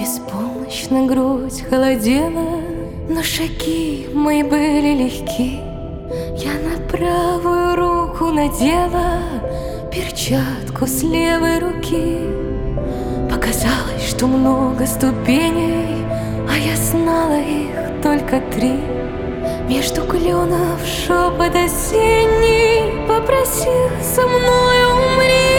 Беспомощно грудь холодела, но шаги мои были легки. Я на правую руку надела перчатку с левой руки. Показалось, что много ступеней, а я знала их только 3. Между кленов шепот осенний попросил со мной умри.